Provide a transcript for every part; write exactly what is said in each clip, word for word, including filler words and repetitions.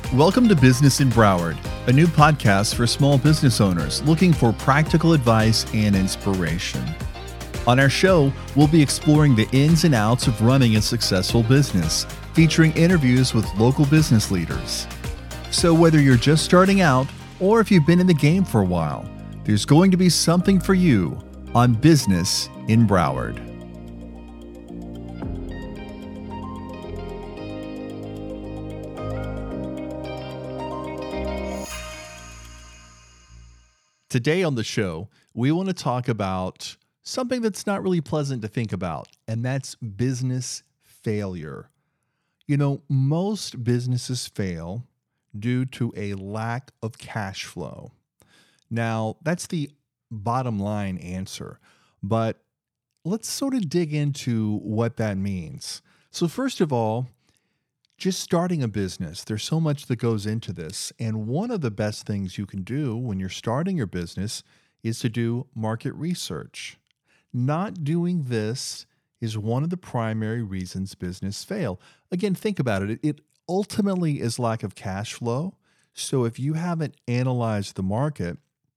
Welcome to Business in Broward, a new podcast for small business owners looking for practical advice and inspiration. On our show, we'll be exploring the ins and outs of running a successful business, featuring interviews with local business leaders. So whether you're just starting out or if you've been in the game for a while, there's going to be something for you on Business in Broward. Today on the show, we want to talk about something that's not really pleasant to think about, and that's business failure. You know, most businesses fail due to a lack of cash flow. Now, that's the bottom line answer, but let's sort of dig into what that means. So first of all, just starting a business, there's so much that goes into this. And one of the best things you can do when you're starting your business is to do market research. Not doing this is one of the primary reasons business fail. Again, think about it. It ultimately is lack of cash flow. So if you haven't analyzed the market,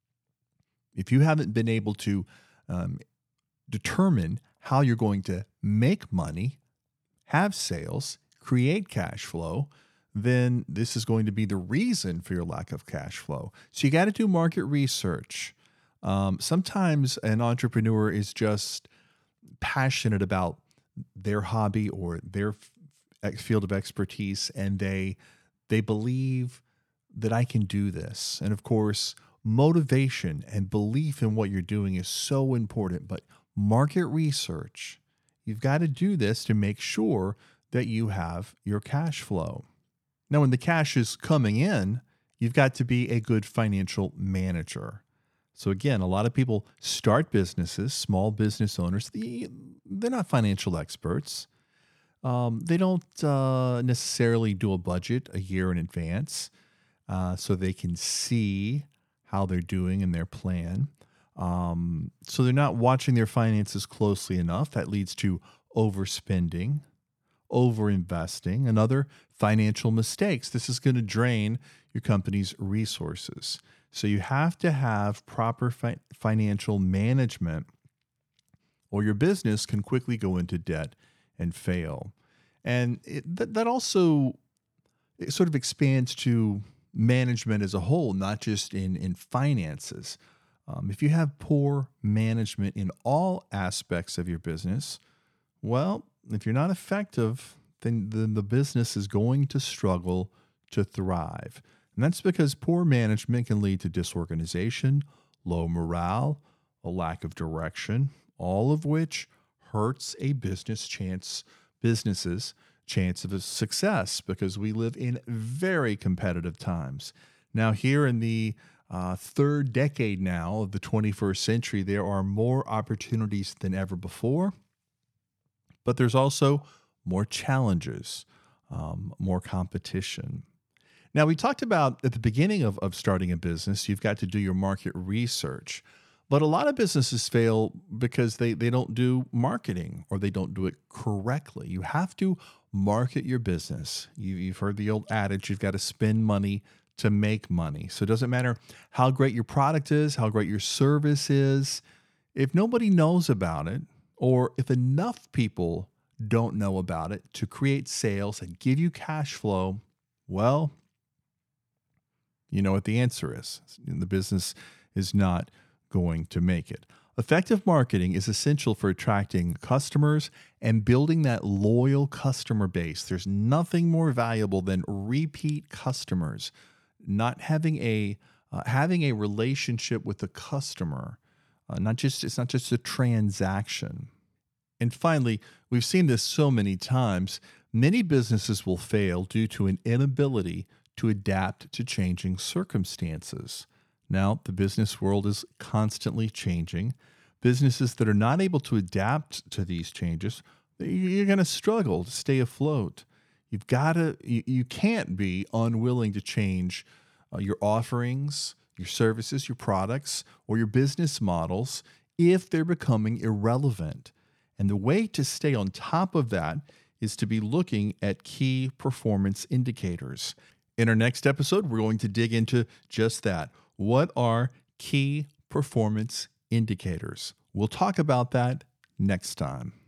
if you haven't been able to um, determine how you're going to make money, have sales, create cash flow, then this is going to be the reason for your lack of cash flow. So you got to do market research. Um, sometimes an entrepreneur is just passionate about their hobby or their f- field of expertise, and they they believe that I can do this. And of course, motivation and belief in what you're doing is so important. But market research, you've got to do this to make sure that you have your cash flow. Now, when the cash is coming in, you've got to be a good financial manager. So again, a lot of people start businesses, small business owners, they're not financial experts. Um, they don't uh, necessarily do a budget a year in advance uh, so they can see how they're doing in their plan. Um, so they're not watching their finances closely enough. That leads to overspending, over-investing, and other financial mistakes. This is going to drain your company's resources. So you have to have proper fi- financial management, or your business can quickly go into debt and fail. And it, th- that also it sort of expands to management as a whole, not just in, in finances. Um, if you have poor management in all aspects of your business, well, if you're not effective, then, then the business is going to struggle to thrive. And that's because poor management can lead to disorganization, low morale, a lack of direction, all of which hurts a business chance, business's chance of a success, because we live in very competitive times. Now, here in the uh, third decade now of the twenty-first century, there are more opportunities than ever before. But there's also more challenges, um, more competition. Now, we talked about at the beginning of, of starting a business, you've got to do your market research. But a lot of businesses fail because they, they don't do marketing, or they don't do it correctly. You have to market your business. You, you've heard the old adage, you've got to spend money to make money. So it doesn't matter how great your product is, how great your service is. If nobody knows about it, or if enough people don't know about it to create sales and give you cash flow, well, you know what the answer is. The business is not going to make it. Effective marketing is essential for attracting customers and building that loyal customer base. There's nothing more valuable than repeat customers. Not having a uh, having a relationship with the customer. Uh, not just it's not just a transaction. And finally, we've seen this so many times, many businesses will fail due to an inability to adapt to changing circumstances. Now, the business world is constantly changing. Businesses that are not able to adapt to these changes, you're going to struggle to stay afloat. You've got to, you, you can't be unwilling to change uh, your offerings, your services, your products, or your business models if they're becoming irrelevant. And the way to stay on top of that is to be looking at key performance indicators. In our next episode, we're going to dig into just that. What are key performance indicators? We'll talk about that next time.